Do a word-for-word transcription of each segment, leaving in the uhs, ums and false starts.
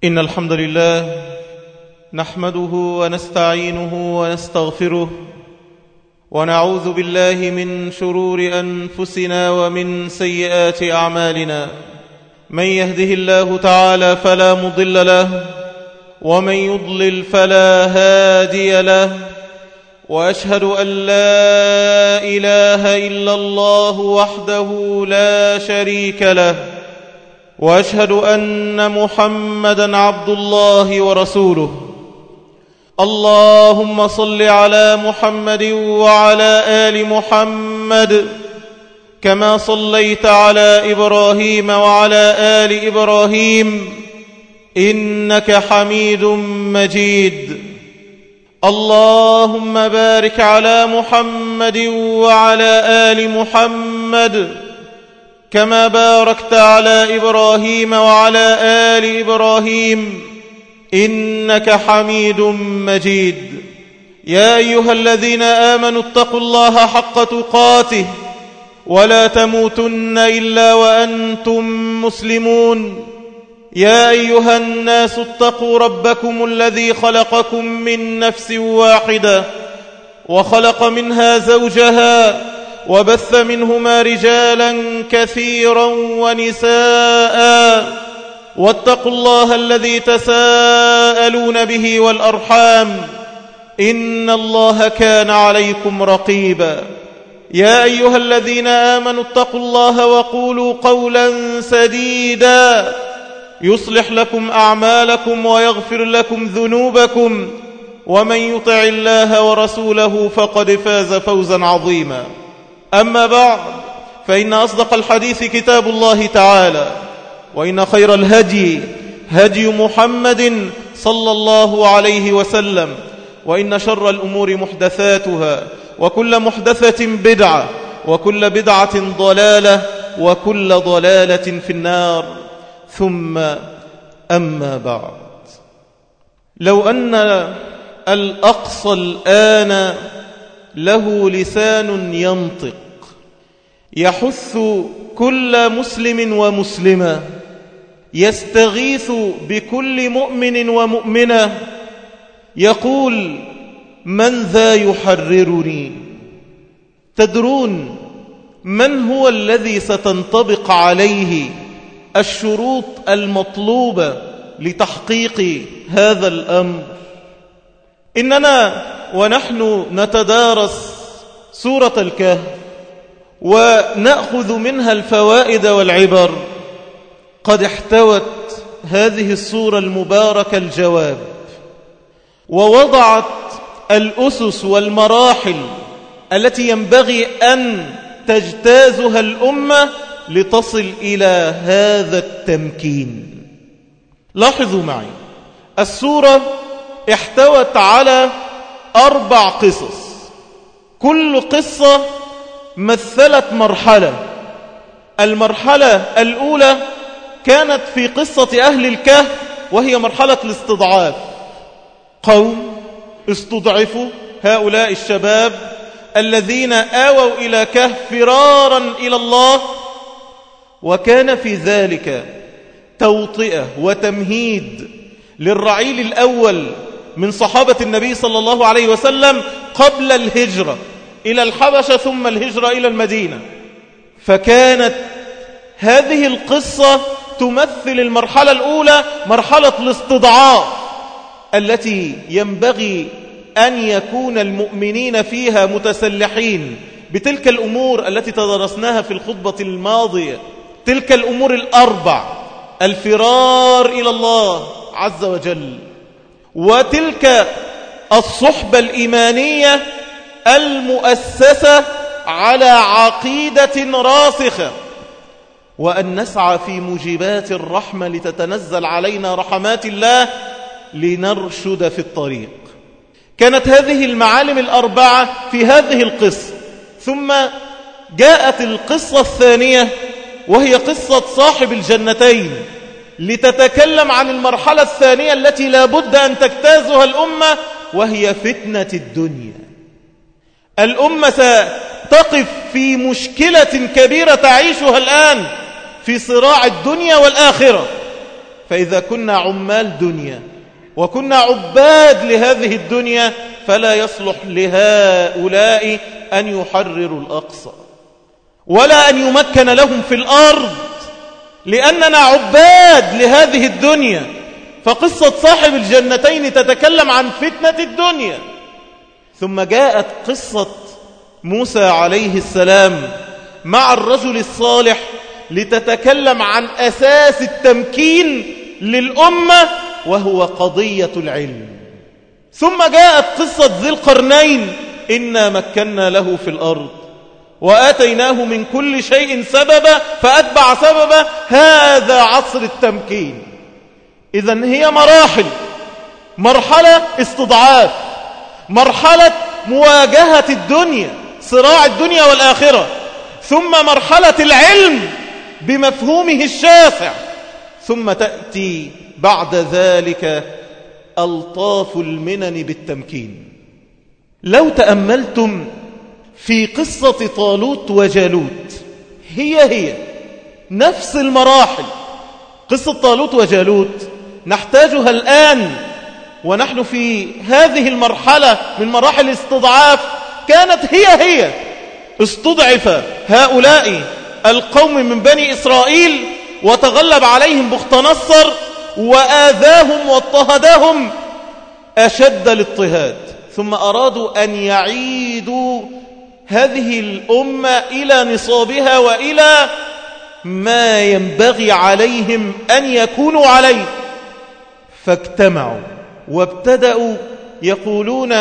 إن الحمد لله نحمده ونستعينه ونستغفره ونعوذ بالله من شرور أنفسنا ومن سيئات أعمالنا. من يهده الله تعالى فلا مضل له ومن يضلل فلا هادي له، وأشهد أن لا إله إلا الله وحده لا شريك له، وأشهد أن محمدًا عبد الله ورسوله. اللهم صل على محمد وعلى آل محمد كما صليت على إبراهيم وعلى آل إبراهيم إنك حميد مجيد. اللهم بارك على محمد وعلى آل محمد كما باركت على إبراهيم وعلى آل إبراهيم إنك حميد مجيد. يا أيها الذين آمنوا اتقوا الله حق تقاته ولا تموتن إلا وأنتم مسلمون. يا أيها الناس اتقوا ربكم الذي خلقكم من نفس واحدة وخلق منها زوجها وبث منهما رجالا كثيرا ونساء، واتقوا الله الذي تساءلون به والأرحام إن الله كان عليكم رقيبا. يا أيها الذين آمنوا اتقوا الله وقولوا قولا سديدا يصلح لكم أعمالكم ويغفر لكم ذنوبكم، ومن يطع الله ورسوله فقد فاز فوزا عظيما. أما بعد، فإن أصدق الحديث كتاب الله تعالى، وإن خير الهدي هدي محمد صلى الله عليه وسلم، وإن شر الأمور محدثاتها، وكل محدثة بدعة، وكل بدعة ضلالة، وكل ضلالة في النار. ثم أما بعد، لو أن الأقصى الآن له لسان ينطق يحث كل مسلم ومسلمة، يستغيث بكل مؤمن ومؤمنة، يقول: من ذا يحررني؟ تدرون من هو الذي ستنطبق عليه الشروط المطلوبة لتحقيق هذا الأمر؟ إننا ونحن نتدارس سورة الكهف ونأخذ منها الفوائد والعبر، قد احتوت هذه السورة المباركة الجواب، ووضعت الأسس والمراحل التي ينبغي أن تجتازها الأمة لتصل إلى هذا التمكين. لاحظوا معي، السورة احتوت على أربع قصص، كل قصة مثلت مرحلة. المرحلة الأولى كانت في قصة أهل الكهف، وهي مرحلة الاستضعاف. قوم استضعفوا، هؤلاء الشباب الذين آووا إلى كهف فرارا إلى الله، وكان في ذلك توطئة وتمهيد للرعيل الأول من صحابة النبي صلى الله عليه وسلم قبل الهجرة إلى الحبشة ثم الهجرة إلى المدينة. فكانت هذه القصة تمثل المرحلة الأولى، مرحلة الاستضعاف التي ينبغي أن يكون المؤمنين فيها متسلحين بتلك الأمور التي تدرسناها في الخطبة الماضية، تلك الأمور الأربع: الفرار إلى الله عز وجل، وتلك الصحبة الإيمانية المؤسسة على عقيدة راسخة، وأن نسعى في موجبات الرحمة لتتنزل علينا رحمات الله لنرشد في الطريق. كانت هذه المعالم الأربعة في هذه القصة. ثم جاءت القصة الثانية، وهي قصة صاحب الجنتين، لتتكلم عن المرحلة الثانية التي لا بد أن تجتازها الأمة، وهي فتنة الدنيا. الأمة ستقف في مشكلة كبيرة تعيشها الآن في صراع الدنيا والآخرة، فإذا كنا عمال دنيا وكنا عباد لهذه الدنيا فلا يصلح لهؤلاء أن يحرروا الأقصى ولا أن يمكن لهم في الأرض، لأننا عباد لهذه الدنيا. فقصة صاحب الجنتين تتكلم عن فتنة الدنيا. ثم جاءت قصة موسى عليه السلام مع الرجل الصالح لتتكلم عن أساس التمكين للأمة وهو قضية العلم. ثم جاءت قصة ذي القرنين إنا مكنا له في الأرض وآتيناه من كل شيء سببا فأتبع سببا. هذا عصر التمكين. إذن هي مراحل: مرحلة استضعاف، مرحلة مواجهة الدنيا، صراع الدنيا والآخرة، ثم مرحلة العلم بمفهومه الشاسع، ثم تأتي بعد ذلك ألطاف المنن بالتمكين. لو تأملتم في قصة طالوت وجالوت هي هي نفس المراحل. قصة طالوت وجالوت نحتاجها الآن ونحن في هذه المرحلة من مراحل الاستضعاف. كانت هي هي استضعف هؤلاء القوم من بني إسرائيل وتغلب عليهم بختنصر وآذاهم واضطهدهم أشد الاضطهاد، ثم أرادوا أن يعيدوا هذه الأمة إلى نصابها وإلى ما ينبغي عليهم أن يكونوا عليه. فاجتمعوا وابتدأوا يقولون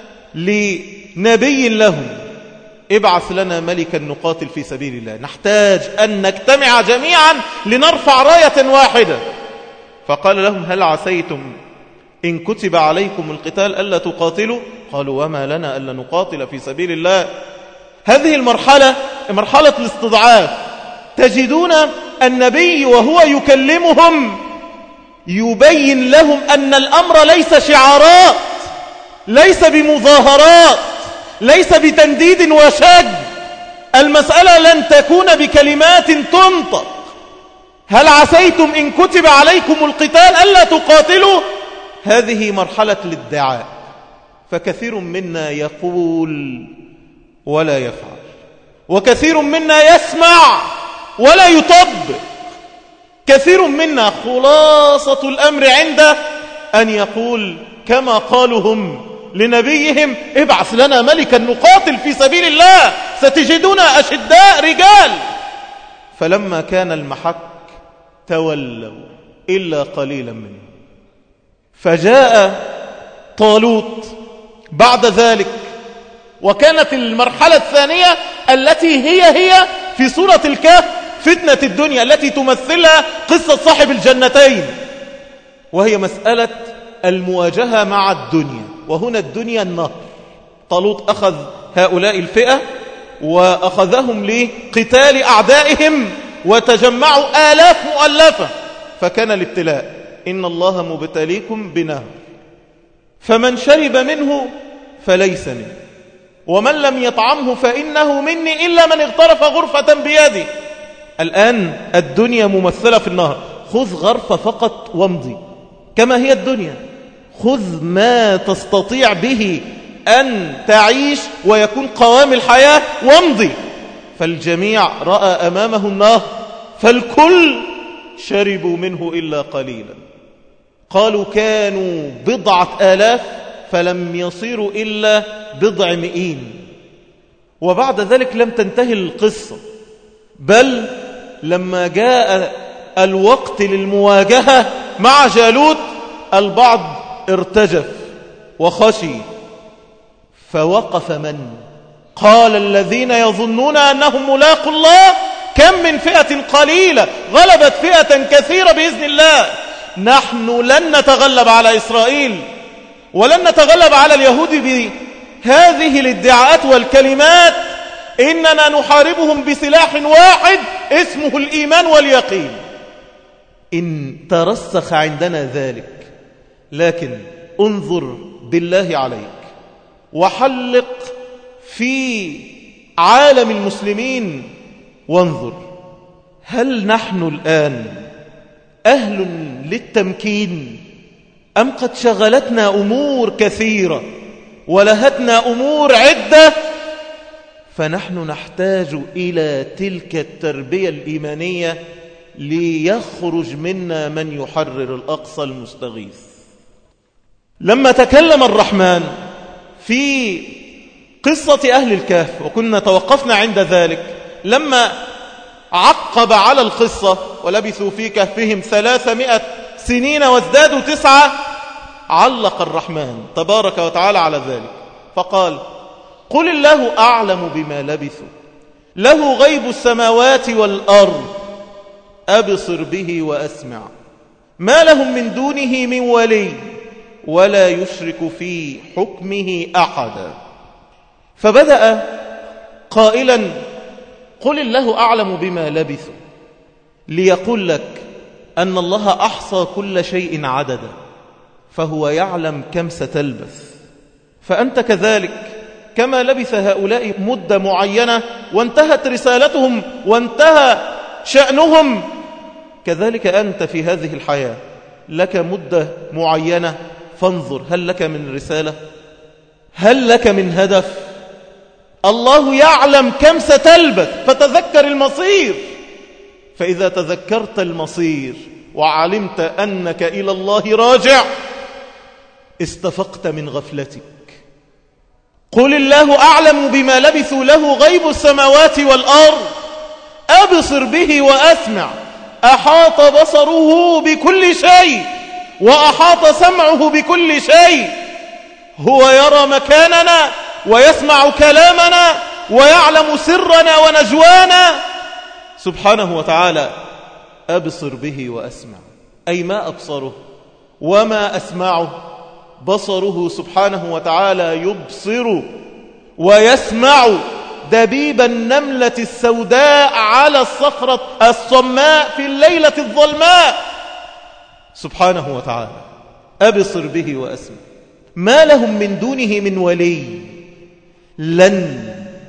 لنبي لهم: ابعث لنا ملكا نقاتل في سبيل الله، نحتاج أن نجتمع جميعا لنرفع راية واحدة. فقال لهم: هل عسيتم إن كتب عليكم القتال ألا تقاتلوا؟ قالوا: وما لنا ألا نقاتل في سبيل الله. هذه المرحلة مرحلة الاستضعاف. تجدون النبي وهو يكلمهم يبين لهم أن الأمر ليس شعارات، ليس بمظاهرات، ليس بتنديد وشج. المسألة لن تكون بكلمات تنطق. هل عسيتم إن كتب عليكم القتال ألا تقاتلوا؟ هذه مرحلة الادعاء. فكثير منا يقول ولا يفعل، وكثير منا يسمع ولا يطبق. كثير منا خلاصة الأمر عنده أن يقول كما قالوا هم لنبيهم: ابعث لنا ملكا نقاتل في سبيل الله ستجدنا أشداء رجال. فلما كان المحك تولوا إلا قليلا منهم. فجاء طالوت بعد ذلك، وكانت المرحلة الثانية التي هي هي في سورة الكهف فتنة الدنيا التي تمثلها قصة صاحب الجنتين، وهي مسألة المواجهة مع الدنيا. وهنا الدنيا النهر. طالوت أخذ هؤلاء الفئة وأخذهم لقتال أعدائهم وتجمعوا آلاف مؤلفة. فكان الابتلاء: إن الله مبتليكم بنهر فمن شرب منه فليس منه ومن لم يطعمه فإنه مني إلا من اغترف غرفة بيده. الآن الدنيا ممثلة في النهر. خذ غرفة فقط وامضي كما هي الدنيا. خذ ما تستطيع به أن تعيش ويكون قوام الحياة وامضي. فالجميع رأى أمامه النهر فالكل شربوا منه إلا قليلا. قالوا كانوا بضعة آلاف فلم يصيروا إلا بضع مئين. وبعد ذلك لم تنتهي القصة، بل لما جاء الوقت للمواجهة مع جالوت البعض ارتجف وخشي. فوقف من؟ قال الذين يظنون أنهم ملاقوا الله كم من فئة قليلة غلبت فئة كثيرة بإذن الله. نحن لن نتغلب على إسرائيل ولن نتغلب على اليهود بهذه الادعاءات والكلمات. إننا نحاربهم بسلاح واحد اسمه الإيمان واليقين. إن ترسخ عندنا ذلك. لكن انظر بالله عليك وحلق في عالم المسلمين وانظر: هل نحن الآن أهل للتمكين أم قد شغلتنا أمور كثيرة ولهتنا أمور عدة، فنحن نحتاج إلى تلك التربية الإيمانية ليخرج منا من يحرر الأقصى المستغيث. لما تكلم الرحمن في قصة أهل الكهف، وكنا توقفنا عند ذلك لما عقب على القصة ولبثوا في كهفهم ثلاثمائة سنين وازدادوا تسعة، علق الرحمن تبارك وتعالى على ذلك فقال: قل الله أعلم بما لبثوا، له غيب السماوات والأرض، أبصر به وأسمع، ما لهم من دونه من ولي ولا يشرك في حكمه أحدا. فبدأ قائلا: قل الله أعلم بما لبثوا، ليقول لك أن الله أحصى كل شيء عددا، فهو يعلم كم ستلبث، فأنت كذلك كما لبث هؤلاء مدة معينة وانتهت رسالتهم وانتهى شأنهم، كذلك أنت في هذه الحياة لك مدة معينة، فانظر هل لك من رسالة؟ هل لك من هدف؟ الله يعلم كم ستلبث، فتذكر المصير. فإذا تذكرت المصير وعلمت أنك إلى الله راجع، استفقت من غفلتك. قل الله أعلم بما لبثوا، له غيب السماوات والأرض، أبصر به وأسمع، أحاط بصره بكل شيء وأحاط سمعه بكل شيء، هو يرى مكاننا ويسمع كلامنا ويعلم سرنا ونجوانا سبحانه وتعالى. أبصر به وأسمع، أي ما أبصره وما أسمعه، بصره سبحانه وتعالى يبصر ويسمع دبيب النملة السوداء على الصخرة الصماء في الليلة الظلماء سبحانه وتعالى. أبصر به وأسمع، ما لهم من دونه من ولي، لن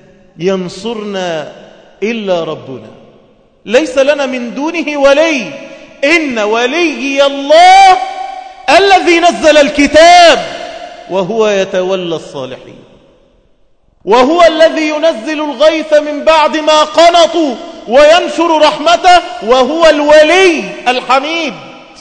ينصرنا إلا ربنا، ليس لنا من دونه ولي، إن ولي الله الذي نزل الكتاب وهو يتولى الصالحين، وهو الذي ينزل الغيث من بعد ما قنطوا وينشر رحمته، وهو الولي الحميد.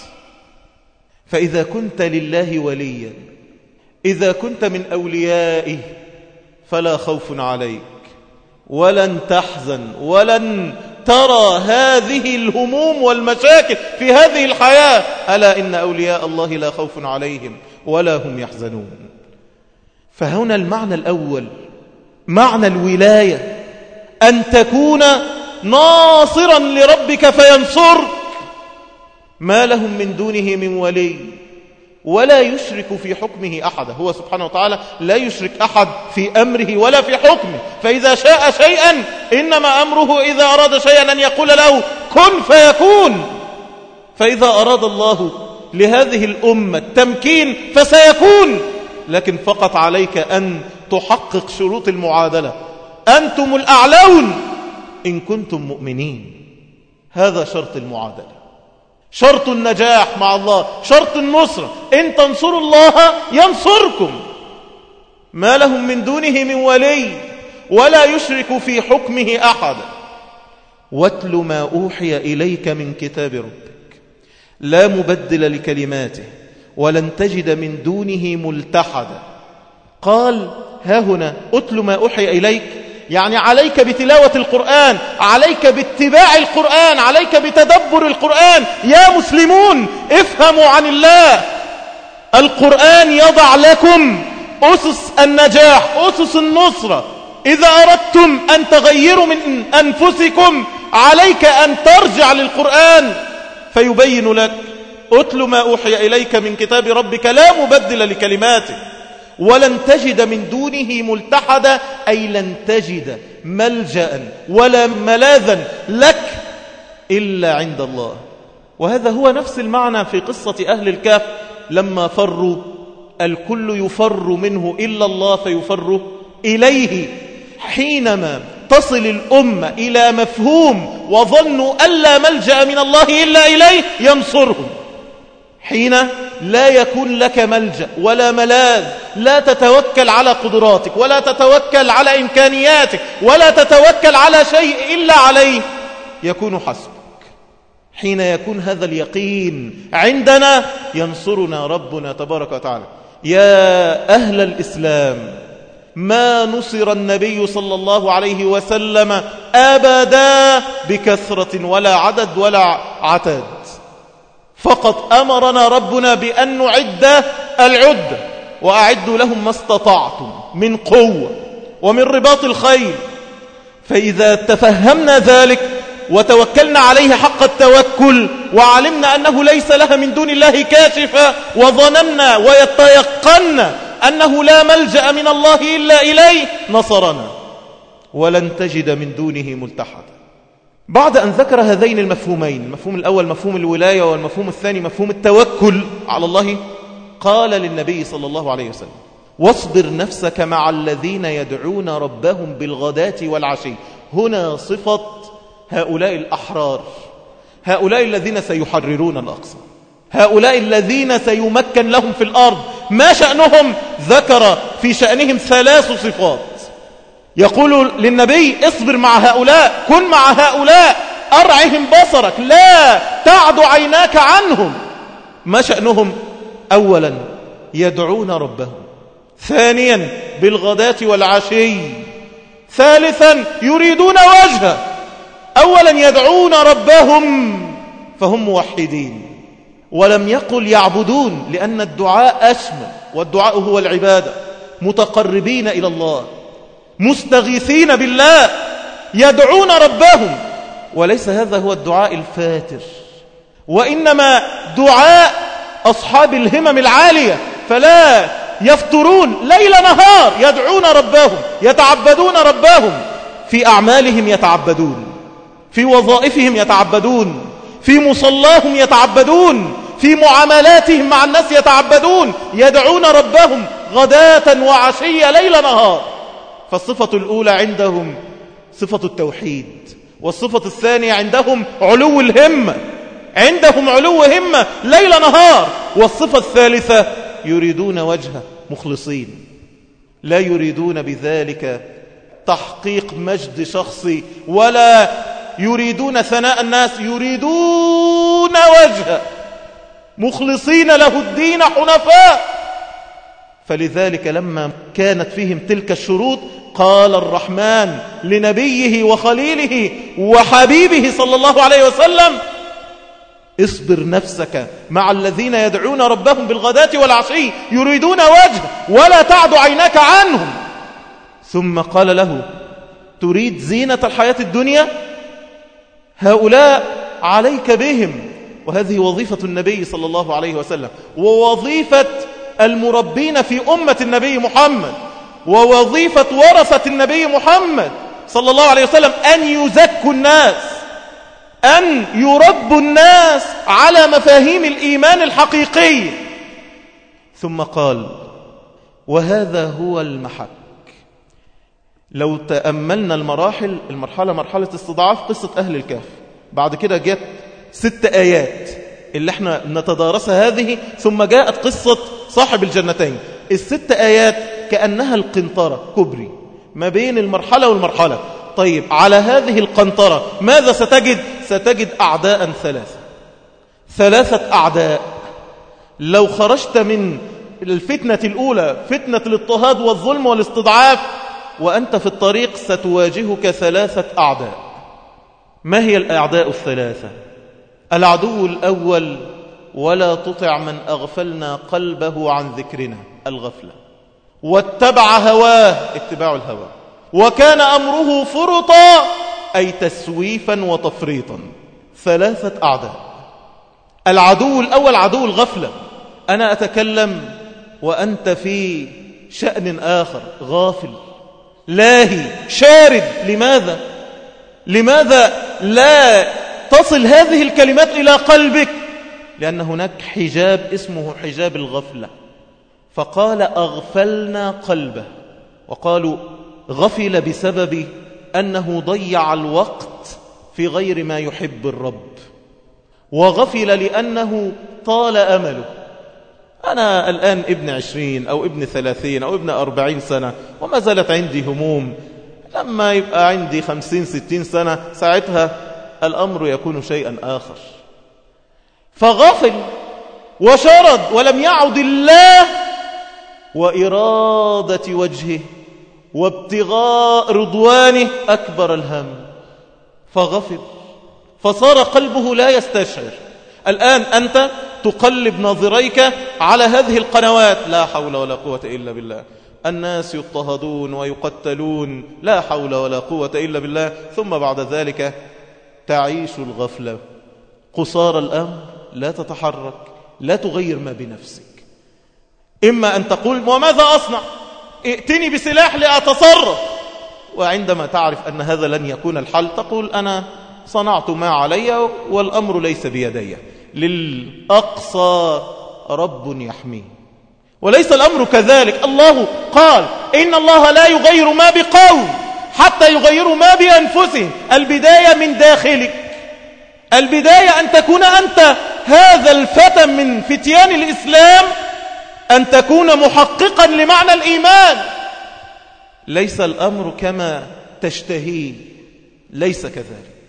فإذا كنت لله وليا، إذا كنت من أوليائه، فلا خوف عليك ولن تحزن ولن ترى هذه الهموم والمشاكل في هذه الحياة. ألا إن أولياء الله لا خوف عليهم ولا هم يحزنون. فهنا المعنى الأول، معنى الولاية، أن تكون ناصرا لربك فينصرك. ما لهم من دونه من ولي ولا يشرك في حكمه أحدا، هو سبحانه وتعالى لا يشرك أحد في أمره ولا في حكمه، فإذا شاء شيئا إنما أمره إذا أراد شيئا أن يقول له كن فيكون. فإذا أراد الله لهذه الأمة التمكين فسيكون، لكن فقط عليك أن تحقق شروط المعادلة. أنتم الأعلون إن كنتم مؤمنين، هذا شرط المعادلة، شرط النجاح مع الله، شرط النصرة. إن تنصروا الله ينصركم. ما لهم من دونه من ولي ولا يشرك في حكمه أحدا. واتل ما أوحي إليك من كتاب ربك لا مبدل لكلماته ولن تجد من دونه ملتحدا. قال ها هنا اتل ما أوحي إليك، يعني عليك بتلاوة القرآن، عليك باتباع القرآن، عليك بتدبر القرآن. يا مسلمون افهموا عن الله. القرآن يضع لكم أسس النجاح، أسس النصرة. إذا أردتم أن تغيروا من أنفسكم عليك أن ترجع للقرآن فيبين لك. اتل ما أوحي إليك من كتاب ربك لا مبدل لكلماته ولن تجد من دونه ملتحدا، أي لن تجد ملجأ ولا ملاذا لك إلا عند الله. وهذا هو نفس المعنى في قصة أهل الكهف لما فروا، الكل يفر منه إلا الله فيفر إليه. حينما تصل الأمة إلى مفهوم وظنوا ألا ملجأ من الله إلا إليه ينصرهم. حين لا يكون لك ملجأ ولا ملاذ، لا تتوكل على قدراتك ولا تتوكل على إمكانياتك ولا تتوكل على شيء إلا عليه، يكون حسبك. حين يكون هذا اليقين عندنا ينصرنا ربنا تبارك وتعالى. يا أهل الإسلام، ما نصر النبي صلى الله عليه وسلم أبدا بكثرة ولا عدد ولا عتاد، فقط أمرنا ربنا بأن نعد العدة، وأعدوا لهم ما استطعتم من قوة ومن رباط الخيل. فإذا تفهمنا ذلك وتوكلنا عليه حق التوكل وعلمنا أنه ليس لها من دون الله كاشفة، وظننا ويتيقنا أنه لا ملجأ من الله إلا إليه، نصرنا ولن تجد من دونه ملتحدا. بعد أن ذكر هذين المفهومين، المفهوم الأول مفهوم الولاية والمفهوم الثاني مفهوم التوكل على الله، قال للنبي صلى الله عليه وسلم: واصبر نفسك مع الذين يدعون ربهم بالغداة والعشي. هنا صفة هؤلاء الأحرار، هؤلاء الذين سيحررون الأقصى، هؤلاء الذين سيمكن لهم في الأرض. ما شأنهم؟ ذكر في شأنهم ثلاث صفات. يقول للنبي: اصبر مع هؤلاء، كن مع هؤلاء، أرعهم بصرك، لا تعد عيناك عنهم. ما شأنهم؟ أولا يدعون ربهم، ثانيا بالغداة والعشي، ثالثا يريدون وجهه. أولا يدعون ربهم فهم موحدين، ولم يقل يعبدون، لأن الدعاء أشمل، والدعاء هو العبادة، متقربين إلى الله، مستغيثين بالله، يدعون ربهم. وليس هذا هو الدعاء الفاتر، وإنما دعاء أصحاب الهمم العالية، فلا يفترون ليل نهار، يدعون ربهم، يتعبدون ربهم، في أعمالهم يتعبدون، في وظائفهم يتعبدون، في مصلاهم يتعبدون، في معاملاتهم مع الناس يتعبدون، يدعون ربهم غداة وعشية ليل نهار. فالصفة الأولى عندهم صفة التوحيد، والصفة الثانية عندهم علو الهمة، عندهم علو همة ليل نهار. والصفة الثالثة يريدون وجهه، مخلصين، لا يريدون بذلك تحقيق مجد شخصي ولا يريدون ثناء الناس، يريدون وجهه، مخلصين له الدين حنفاء. فلذلك لما كانت فيهم تلك الشروط قال الرحمن لنبيه وخليله وحبيبه صلى الله عليه وسلم: اصبر نفسك مع الذين يدعون ربهم بالغداة والعشي يريدون وجهه ولا تعد عيناك عنهم. ثم قال له: تريد زينة الحياة الدنيا؟ هؤلاء عليك بهم. وهذه وظيفة النبي صلى الله عليه وسلم، ووظيفة المربين في أمة النبي محمد، ووظيفة ورثة النبي محمد صلى الله عليه وسلم، أن يزكوا الناس، أن يربوا الناس على مفاهيم الإيمان الحقيقي. ثم قال: وهذا هو المحك. لو تأملنا المراحل، المرحلة مرحلة استضعاف قصة أهل الكهف، بعد كده جاءت ست آيات اللي احنا نتدارسها هذه، ثم جاءت قصة صاحب الجنتين. الست آيات كأنها القنطرة، كبري ما بين المرحلة والمرحلة. طيب على هذه القنطرة ماذا ستجد؟ ستجد أعداء ثلاثة، ثلاثة أعداء. لو خرجت من الفتنة الأولى، فتنة الاضطهاد والظلم والاستضعاف، وأنت في الطريق ستواجهك ثلاثة أعداء. ما هي الأعداء الثلاثة؟ العدو الأول: ولا تطع من أغفلنا قلبه عن ذكرنا، الغفلة، واتبع هواه، اتباع الهوى، وكان أمره فرطا، أي تسويفا وتفريطا. ثلاثة أعداء. العدو الأول عدو الغفلة، أنا أتكلم وأنت في شأن آخر، غافل، لاهي، شارد. لماذا؟ لماذا لا تصل هذه الكلمات إلى قلبك؟ لأن هناك حجاب اسمه حجاب الغفلة. فقال: أغفلنا قلبه. وقالوا غفل بسبب أنه ضيع الوقت في غير ما يحب الرب. وغفل لأنه طال أمله. أنا الآن ابن عشرين أو ابن ثلاثين أو ابن أربعين سنة وما زالت عندي هموم. لما يبقى عندي خمسين ستين سنة ساعتها الأمر يكون شيئا آخر. فغفل وشرد ولم يعد الله وإرادة وجهه وابتغاء رضوانه أكبر الهم، فغفل فصار قلبه لا يستشعر. الآن أنت تقلب ناظريك على هذه القنوات، لا حول ولا قوة إلا بالله، الناس يضطهدون ويقتلون، لا حول ولا قوة إلا بالله. ثم بعد ذلك تعيش الغفلة، قصار الأمر، لا تتحرك، لا تغير ما بنفسك. إما أن تقول وماذا أصنع؟ ائتني بسلاح لأتصرف، وعندما تعرف أن هذا لن يكون الحل تقول أنا صنعت ما علي والأمر ليس بيدي، للأقصى رب يحميه. وليس الأمر كذلك. الله قال إن الله لا يغير ما بقوم حتى يغيروا ما بأنفسهم. البداية من داخلك، البداية أن تكون أنت هذا الفتى من فتيان الإسلام، أن تكون محققا لمعنى الإيمان. ليس الأمر كما تشتهيه، ليس كذلك.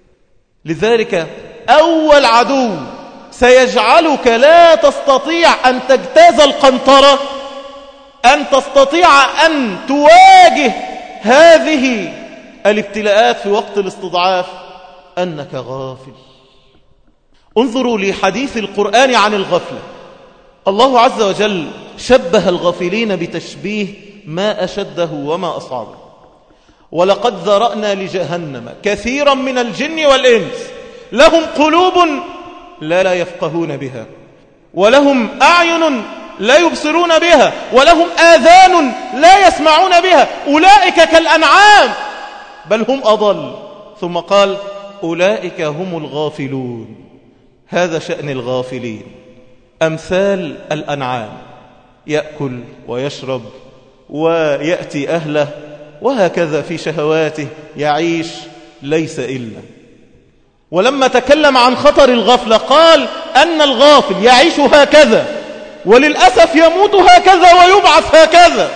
لذلك أول عدو سيجعلك لا تستطيع أن تجتاز القنطرة، أن تستطيع أن تواجه هذه الابتلاءات في وقت الاستضعاف، أنك غافل. انظروا لحديث القرآن عن الغفلة. الله عز وجل شبه الغافلين بتشبيه ما أشده وما أصعبه. ولقد ذرأنا لجهنم كثيرا من الجن والإنس لهم قلوب لا لا يفقهون بها، ولهم أعين لا يبصرون بها، ولهم آذان لا يسمعون بها، أولئك كالأنعام بل هم أضل. ثم قال أولئك هم الغافلون. هذا شأن الغافلين، أمثال الأنعام، يأكل ويشرب ويأتي أهله، وهكذا في شهواته يعيش، ليس إلا. ولما تكلم عن خطر الغفلة قال أن الغافل يعيش هكذا، وللأسف يموت هكذا ويبعث هكذا.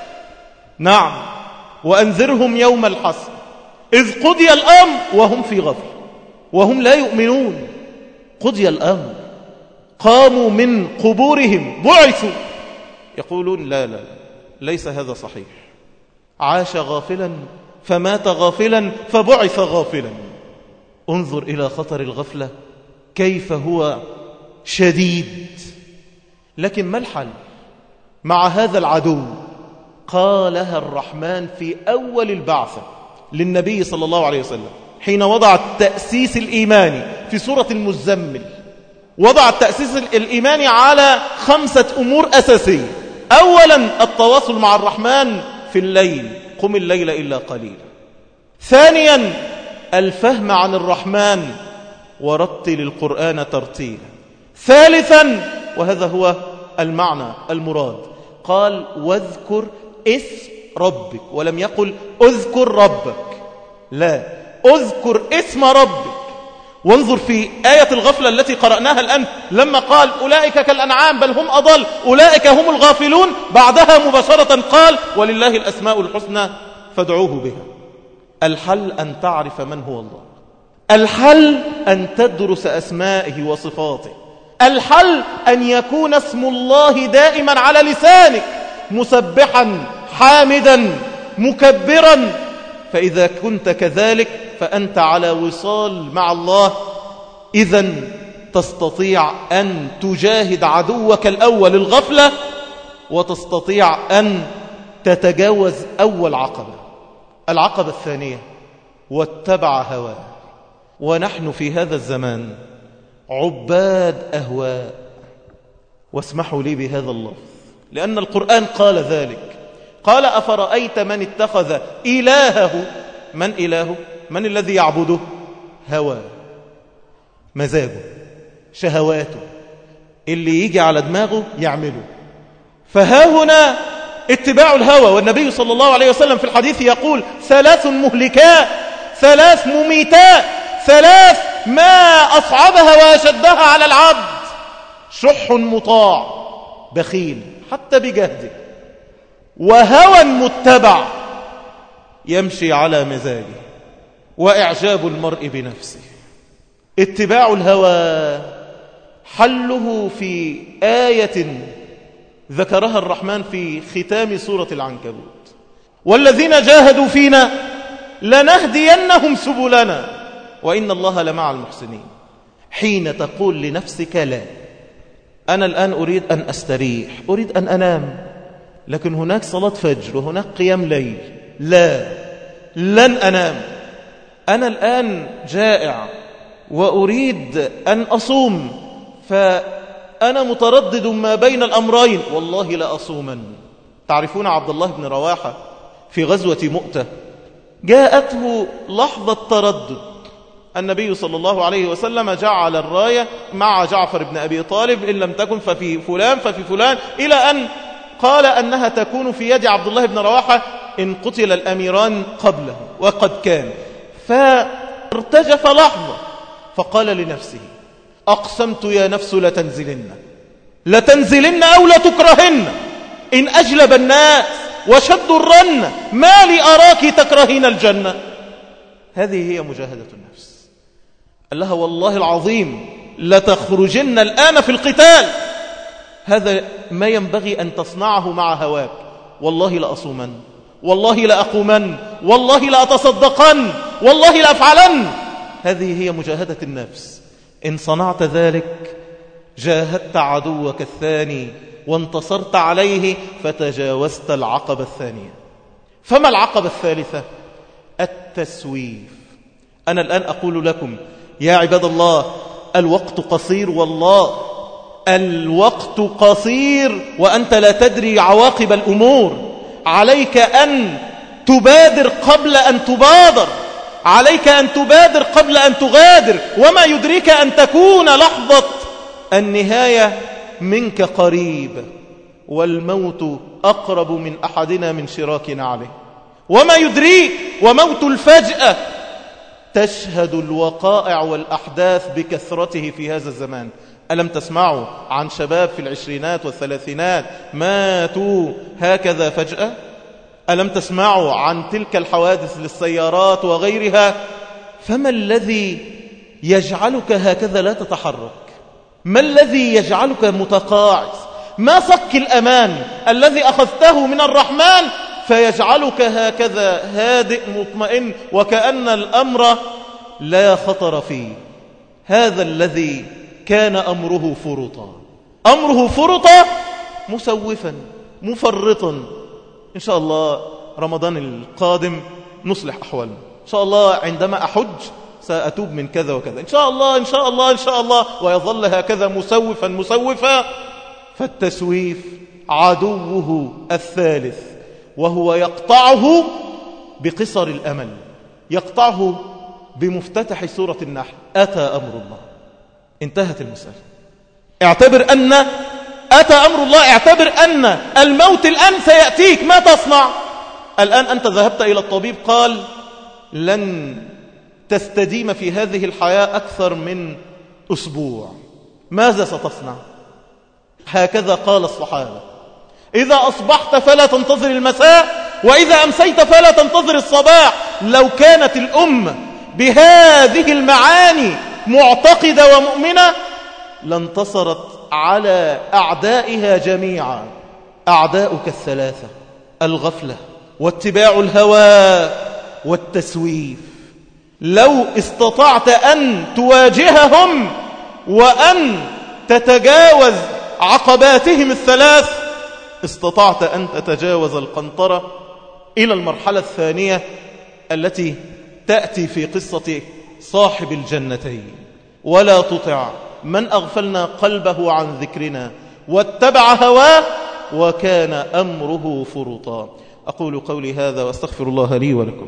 نعم، وأنذرهم يوم الحسر إذ قضي الأمر وهم في غفل وهم لا يؤمنون. قضي الأمر، قاموا من قبورهم، بعثوا، يقولون لا لا ليس هذا صحيح. عاش غافلا فمات غافلا فبعث غافلا. انظر إلى خطر الغفلة كيف هو شديد. لكن ما الحل مع هذا العدو؟ قالها الرحمن في أول البعثة للنبي صلى الله عليه وسلم حين وضع التأسيس الإيماني في سورة المزمل. وضع التأسيس الإيماني على خمسة أمور أساسية. أولا التواصل مع الرحمن في الليل، قم الليل إلا قليلا. ثانيا الفهم عن الرحمن ورتل القرآن ترتيلا. ثالثا وهذا هو المعنى المراد، قال واذكر اسم ربك، ولم يقل اذكر ربك، لا، اذكر اسم ربك. وانظر في آية الغفلة التي قرأناها الآن لما قال أولئك كالأنعام بل هم أضل، أولئك هم الغافلون، بعدها مباشرة قال ولله الأسماء الحسنى فادعوه بها. الحل أن تعرف من هو الله، الحل أن تدرس أسمائه وصفاته، الحل أن يكون اسم الله دائما على لسانك، مسبحا حامدا مكبرا. فإذا كنت كذلك فأنت على وصال مع الله، إذن تستطيع أن تجاهد عدوك الأول الغفلة، وتستطيع أن تتجاوز أول عقبة. العقبة الثانية واتبع هواه. ونحن في هذا الزمان عباد أهواء، واسمحوا لي بهذا اللفظ لأن القرآن قال ذلك. قال أفرأيت من اتخذ إلهه، من إلهه؟ من الذي يعبده؟ هواه، مزاجه، شهواته، اللي يجي على دماغه يعمله. فها هنا اتباع الهوى. والنبي صلى الله عليه وسلم في الحديث يقول ثلاث مهلكات، ثلاث مميتات، ثلاث ما أصعبها وأشدها على العبد. شح مطاع بخيل حتى بجهده، وهوى متبع يمشي على مزاجه، وإعجاب المرء بنفسه. اتباع الهوى حله في آية ذكرها الرحمن في ختام سورة العنكبوت: والذين جاهدوا فينا لنهدينهم سبلنا وإن الله لمع المحسنين. حين تقول لنفسك لا، أنا الآن أريد أن أستريح، أريد أن أنام، لكن هناك صلاة فجر وهناك قيام ليل، لا، لن أنام. أنا الآن جائع وأريد أن أصوم، فأنا متردد ما بين الأمرين، والله لا أصومن. تعرفون عبد الله بن رواحة في غزوة مؤتة جاءته لحظة تردد، النبي صلى الله عليه وسلم جعل الراية مع جعفر بن أبي طالب، إن لم تكن ففي فلان ففي فلان، إلى أن قال أنها تكون في يد عبد الله بن رواحة إن قتل الأميران قبله، وقد كان. فارتجف لحظة فقال لنفسه: أقسمت يا نفس لتنزلن لتنزلن أو لتكرهن، إن أجلب الناس وشدوا الرن ما لي أراك تكرهين الجنة. هذه هي مجاهدة النفس. قال لها: والله العظيم لتخرجن الآن في القتال، هذا ما ينبغي أن تصنعه مع هواك. والله لأصومن، والله لأقومن، والله لأتصدقن، والله لأفعلن. هذه هي مجاهدة النفس. إن صنعت ذلك جاهدت عدوك الثاني وانتصرت عليه، فتجاوزت العقبة الثانية. فما العقبة الثالثة؟ التسويف. أنا الآن أقول لكم يا عباد الله: الوقت قصير، والله الوقت قصير، وأنت لا تدري عواقب الأمور. عليك أن تبادر قبل أن تبادر، عليك أن تبادر قبل أن تغادر، وما يدريك أن تكون لحظة النهاية منك قريب، والموت أقرب من أحدنا من شراك نعله. وما يدريك، وموت الفجأة تشهد الوقائع والأحداث بكثرته في هذا الزمان. ألم تسمعوا عن شباب في العشرينات والثلاثينات ماتوا هكذا فجأة؟ ألم تسمعوا عن تلك الحوادث للسيارات وغيرها؟ فما الذي يجعلك هكذا لا تتحرك؟ ما الذي يجعلك متقاعس؟ ما صك الأمان الذي أخذته من الرحمن فيجعلك هكذا هادئ مطمئن وكأن الأمر لا خطر فيه؟ هذا الذي كان أمره فرطا، أمره فرطا مسوفا مفرطا. إن شاء الله رمضان القادم نصلح أحوالنا، إن شاء الله عندما أحج سأتوب من كذا وكذا، إن شاء الله إن شاء الله إن شاء الله، ويظل هكذا مسوفا مسوفا. فالتسويف عدوه الثالث، وهو يقطعه بقصر الأمل، يقطعه بمفتتح سورة النحل: أتى أمر الله. انتهت المسألة. اعتبر أن أتى أمر الله، اعتبر أن الموت الآن سيأتيك. ما تصنع الآن؟ أنت ذهبت إلى الطبيب قال لن تستديم في هذه الحياة أكثر من أسبوع، ماذا ستصنع؟ هكذا قال الصحابة: إذا أصبحت فلا تنتظر المساء، وإذا أمسيت فلا تنتظر الصباح. لو كانت الأمة بهذه المعاني معتقدة ومؤمنة لانتصرت على أعدائها جميعا. أعداؤك الثلاثة: الغفلة واتباع الهوى والتسويف. لو استطعت أن تواجههم وأن تتجاوز عقباتهم الثلاث، استطعت أن تتجاوز القنطرة إلى المرحلة الثانية التي تأتي في قصة صاحب الجنتين: ولا تطع من أغفلنا قلبه عن ذكرنا واتبع هواه وكان أمره فرطا. أقول قولي هذا وأستغفر الله لي ولكم.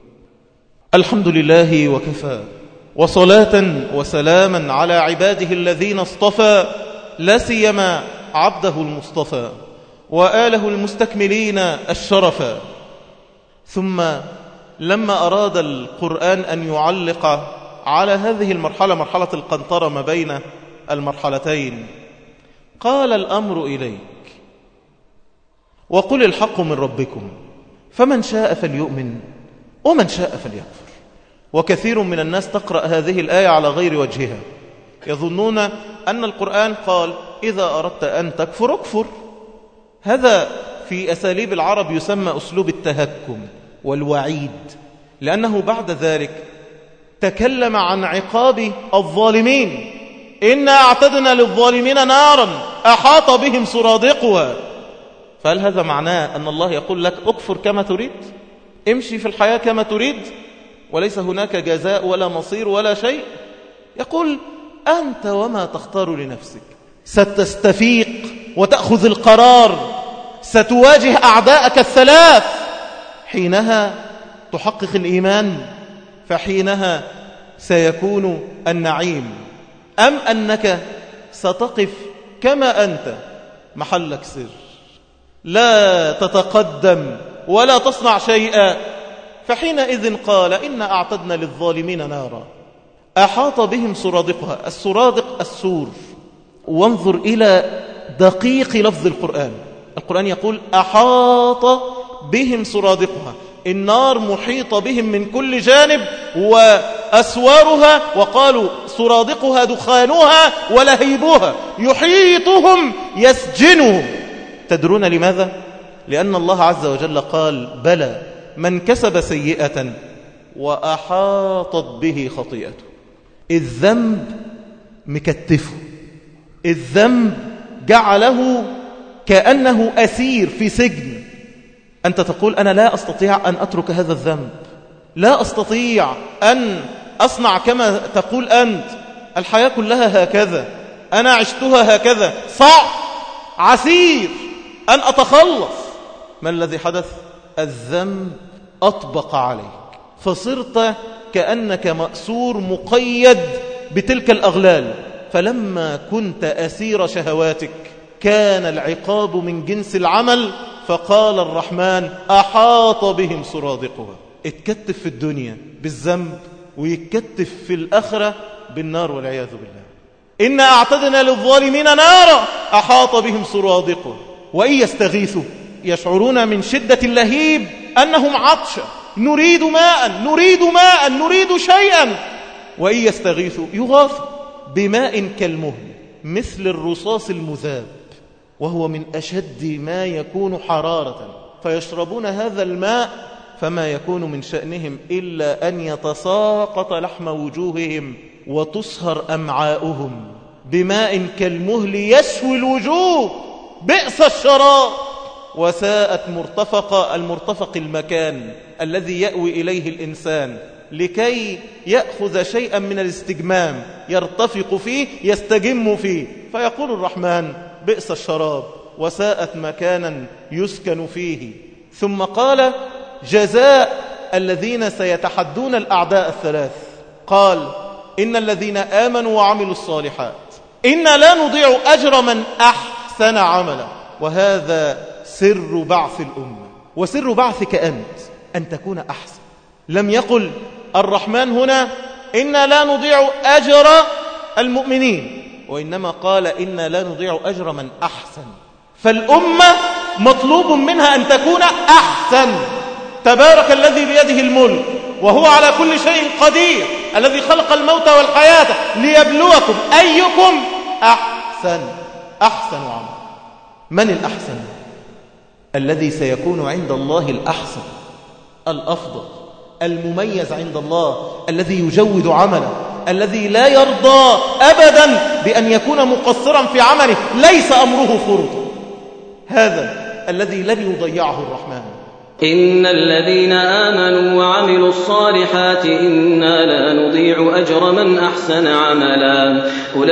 الحمد لله وكفى، وصلاة وسلاما على عباده الذين اصطفى، لا سيما عبده المصطفى وآله المستكملين الشرفا. ثم لما أراد القرآن أن يعلق على هذه المرحلة، مرحلة القنطرة ما بين المرحلتين، قال الأمر إليك وقل الحق من ربكم فمن شاء فليؤمن ومن شاء فليكفر. وكثير من الناس تقرأ هذه الآية على غير وجهها، يظنون أن القرآن قال إذا أردت أن تكفر اكفر. هذا في أساليب العرب يسمى أسلوب التهكم والوعيد، لأنه بعد ذلك تكلم عن عقاب الظالمين. إنا أعتدنا للظالمين نارا أحاط بهم سرادقها. فهل هذا معناه أن الله يقول لك اكفر كما تريد، امشي في الحياة كما تريد، وليس هناك جزاء ولا مصير ولا شيء؟ يقول أنت وما تختار لنفسك ستستفيق وتأخذ القرار، ستواجه أعداءك الثلاث، حينها تحقق الإيمان، فحينها سيكون النعيم. أم أنك ستقف كما أنت محلك سر، لا تتقدم ولا تصنع شيئا؟ فحينئذ قال إنا أعتدنا للظالمين نارا أحاط بهم سرادقها. السرادق السور. وانظر إلى دقيق لفظ القرآن، القرآن يقول أحاط بهم سرادقها، النار محيطة بهم من كل جانب وأسوارها، وقالوا سرادقها دخانها ولهيبها يحيطهم يسجنهم. تدرون لماذا؟ لأن الله عز وجل قال بلى من كسب سيئة وأحاطت به خطيئته. الذنب مكتفه، الذنب جعله كأنه أسير في سجن. أنت تقول أنا لا أستطيع أن أترك هذا الذنب، لا أستطيع أن أصنع كما تقول أنت، الحياة كلها هكذا، أنا عشتها هكذا، صعب عسير أن أتخلص. ما الذي حدث؟ الذنب أطبق عليك، فصرت كأنك مأسور مقيد بتلك الأغلال. فلما كنت أسير شهواتك كان العقاب من جنس العمل، فقال الرحمن أحاط بهم سرادقها. اتكتف في الدنيا بالذنب ويتكتف في الآخرة بالنار والعياذ بالله. إنا أعتدنا للظالمين نارا أحاط بهم سرادقها وإن يستغيثوا يشعرون من شدة اللهيب أنهم عطشا، نريد ماء نريد ماء نريد شيئا، وإن يستغيثوا يغاثوا بماء كالمهل مثل الرصاص المذاب، وهو من أشد ما يكون حرارة، فيشربون هذا الماء فما يكون من شأنهم إلا أن يتساقط لحم وجوههم وتصهر أمعاؤهم بماء كالمهل يشوي الوجوه، بئس الشراب وساءت مرتفقة. المرتفق المكان الذي يأوي إليه الإنسان لكي يأخذ شيئا من الاستجمام، يرتفق فيه يستجم فيه، فيقول الرحمن بئس الشراب وساءت مكانا يسكن فيه. ثم قال جزاء الذين سيتحدون الأعداء الثلاث، قال إن الذين آمنوا وعملوا الصالحات إنا لا نضيع أجر من أحسن عملا. وهذا سر بعث الأمة وسر بعثك أنت، أن تكون أحسن. لم يقل الرحمن هنا إنا لا نضيع أجر المؤمنين، وإنما قال إنا لا نضيع أجر من أحسن. فالأمة مطلوب منها أن تكون أحسن. تبارك الذي بيده الملك وهو على كل شيء قدير، الذي خلق الموت والحياة ليبلوكم أيكم أحسن أحسن عمل. من الأحسن؟ الذي سيكون عند الله الأحسن الأفضل المميز عند الله، الذي يجود عمله، الذي لا يرضى أبدا بأن يكون مقصرا في عمله، ليس أمره فرط. هذا الذي لن يضيعه الرحمن. إن الذين آمنوا وعملوا الصالحات إنا لا نضيع أجر من أحسن عملا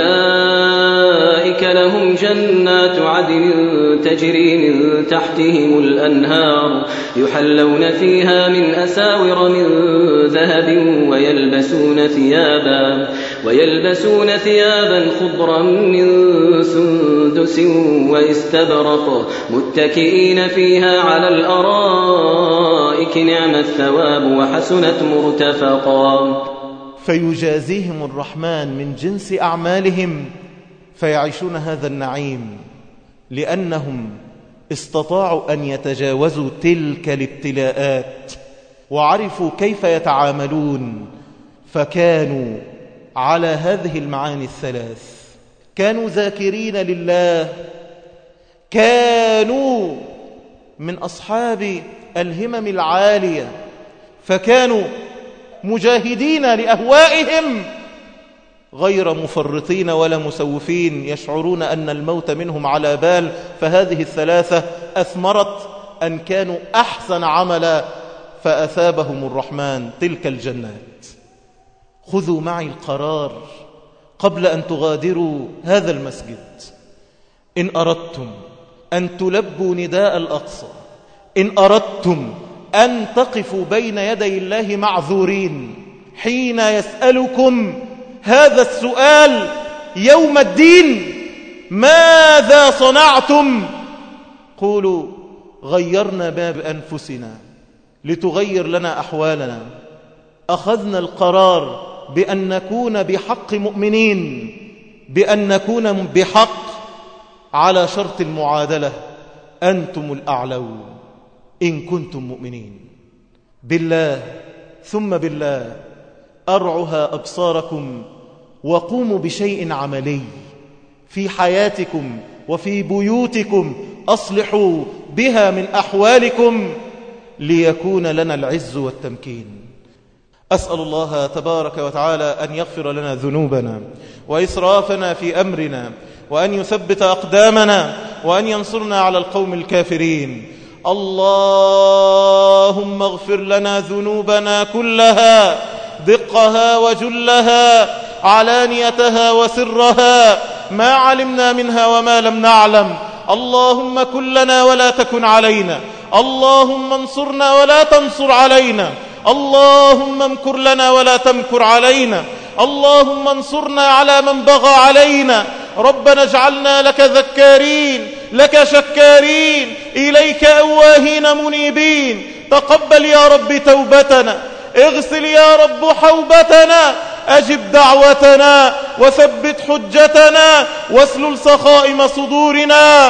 أولئك لهم جنات عدن تجري من تحتهم الأنهار يحلون فيها من أساور من ذهب ويلبسون ثيابا ويلبسون ثيابا خضرا من سندس واستبرق متكئين فيها على الأرائك نعم الثواب وحسنت مرتفقا. فيجازيهم الرحمن من جنس أعمالهم فيعيشون هذا النعيم لأنهم استطاعوا أن يتجاوزوا تلك الابتلاءات وعرفوا كيف يتعاملون، فكانوا على هذه المعاني الثلاث. كانوا ذاكرين لله، كانوا من أصحاب الهمم العالية، فكانوا مجاهدين لأهوائهم غير مفرطين ولا مسوفين، يشعرون أن الموت منهم على بال. فهذه الثلاثة أثمرت أن كانوا أحسن عملا فأثابهم الرحمن تلك الجنات. خذوا معي القرار قبل أن تغادروا هذا المسجد. إن أردتم أن تلبوا نداء الأقصى، إن أردتم أن تقفوا بين يدي الله معذورين حين يسألكم هذا السؤال يوم الدين: ماذا صنعتم؟ قولوا: غيرنا ما بأنفسنا لتغير لنا أحوالنا. أخذنا القرار بأن نكون بحق مؤمنين، بأن نكون بحق على شرط المعادلة: أنتم الأعلون إن كنتم مؤمنين. بالله ثم بالله أرعها أبصاركم وقوموا بشيء عملي في حياتكم وفي بيوتكم، أصلحوا بها من أحوالكم ليكون لنا العز والتمكين. أسأل الله تبارك وتعالى أن يغفر لنا ذنوبنا وإسرافنا في أمرنا، وأن يثبت أقدامنا، وأن ينصرنا على القوم الكافرين. اللهم اغفر لنا ذنوبنا كلها، دقها وجلها، علانيتها وسرها، ما علمنا منها وما لم نعلم. اللهم كن لنا ولا تكن علينا، اللهم انصرنا ولا تنصر علينا، اللهم امكر لنا ولا تمكر علينا، اللهم انصرنا على من بغى علينا. ربنا اجعلنا لك ذكارين، لك شكارين، إليك أواهين منيبين. تقبل يا رب توبتنا، اغسل يا رب حوبتنا، أجب دعوتنا، وثبت حجتنا، واسلل سخائم صدورنا.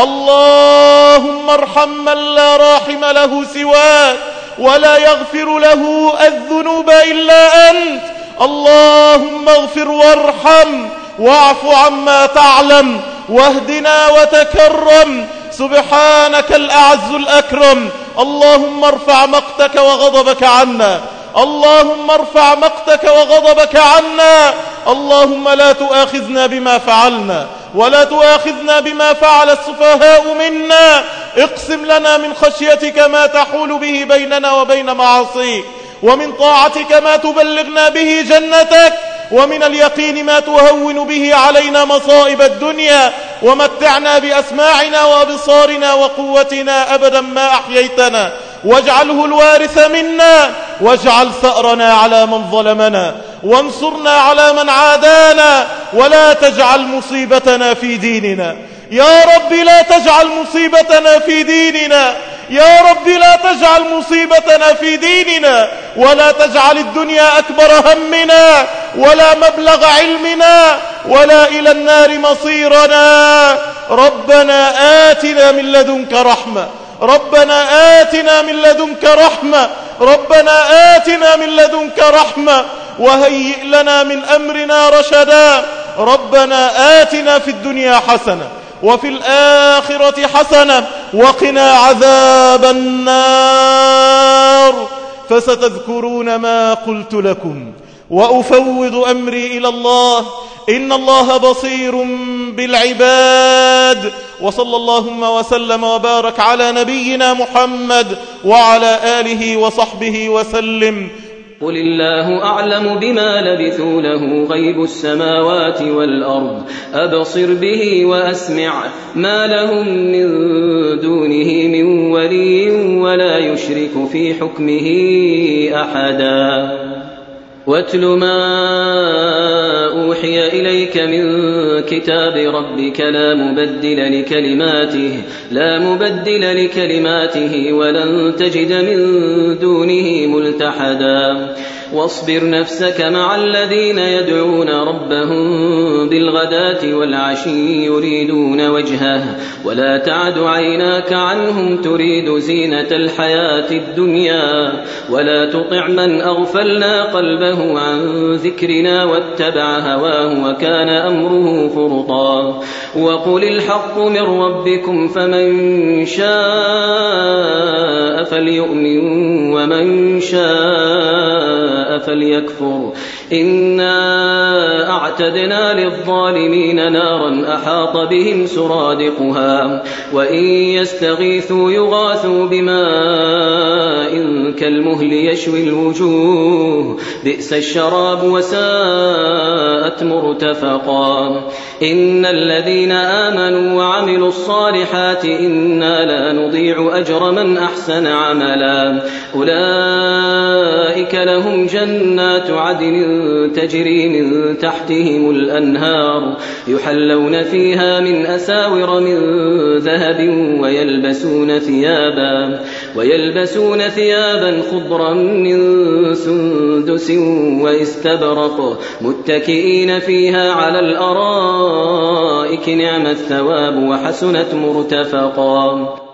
اللهم ارحم من لا راحم له سواك، ولا يغفر له الذنوب إلا أنت. اللهم اغفر وارحم، واعف عما تعلم، واهدنا وتكرم. سبحانك الأعز الأكرم. اللهم ارفع مقتك وغضبك عنا، اللهم ارفع مقتك وغضبك عنا. اللهم لا تؤاخذنا بما فعلنا، ولا تؤاخذنا بما فعل السفهاء منا. اقسم لنا من خشيتك ما تحول به بيننا وبين معاصيك، ومن طاعتك ما تبلغنا به جنتك، ومن اليقين ما تهون به علينا مصائب الدنيا. ومتعنا بأسماعنا وأبصارنا وقوتنا أبدا ما أحييتنا، واجعله الوارث منا، واجعل ثأرنا على من ظلمنا، وانصرنا على من عادانا، ولا تجعل مصيبتنا في ديننا. يا رب لا تجعل مصيبتنا في ديننا، يا رب لا تجعل مصيبتنا في ديننا، ولا تجعل الدنيا أكبر همنا، ولا مبلغ علمنا، ولا إلى النار مصيرنا. ربنا آتنا من لدنك رحمة، ربنا آتنا من لدنك رحمة، ربنا آتنا من لدنك رحمة، وهيئ لنا من أمرنا رشدا. ربنا آتنا في الدنيا حسنة، وفي الآخرة حسنة، وقنا عذاب النار. فستذكرون ما قلت لكم، وأفوض أمري إلى الله، إن الله بصير بالعباد. وصلى اللهم وسلم وبارك على نبينا محمد وعلى آله وصحبه وسلم. قل الله أعلم بما لبثوا له غيب السماوات والأرض أبصر به وأسمع ما لهم من دونه من ولي ولا يشرك في حكمه أحدا. واتل ما أوحي إليك من كتاب ربك لا مبدل لكلماته لا مبدل لكلماته ولن تجد من دونه ملتحدا واصبر نفسك مع الذين يدعون ربهم بالغداة والعشي يريدون وجهه ولا تعد عيناك عنهم تريد زينة الحياة الدنيا ولا تطع من أغفلنا قلبه عن ذكرنا واتبع هواه وكان أمره فرطا وقل الحق من ربكم فمن شاء فليؤمن ومن شاء فليكفر إنا أعتدنا للظالمين نارا أحاط بهم سرادقها وإن يستغيثوا يغاثوا بماء كالمهل يشوي الوجوه بئس الشراب وساءت مرتفقا إن الذين آمنوا وعملوا الصالحات إنا لا نضيع أجر من أحسن عملا أولئك لهم جنات عدن تجري من تحتهم الأنهار يحلون فيها من أساور من ذهب ويلبسون ثيابا ويلبسون ثيابا خضرا من سندس واستبرق متكئين فيها على الأرائك نعم الثواب وحسنت مرتفقا.